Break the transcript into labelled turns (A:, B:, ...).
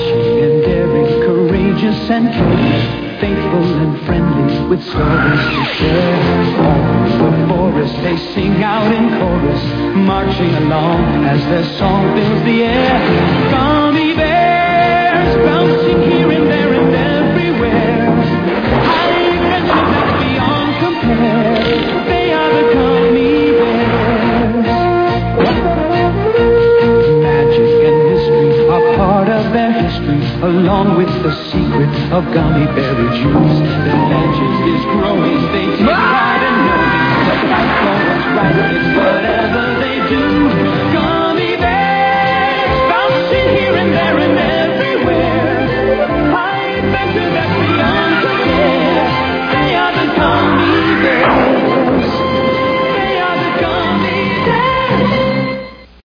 A: Dashing and daring, courageous and caring, faithful and friendly, with stories to share. All through the forest they sing out in chorus, marching along as their song fills the air. Gummy bears, bouncing here and there and everywhere. High adventure that's beyond compare. They are the gummy bears. Magic and mystery are part of their history, along with the secret of gummy berry juice. The legend is growing, they take pride in knowing that life goes right, it's whatever they do.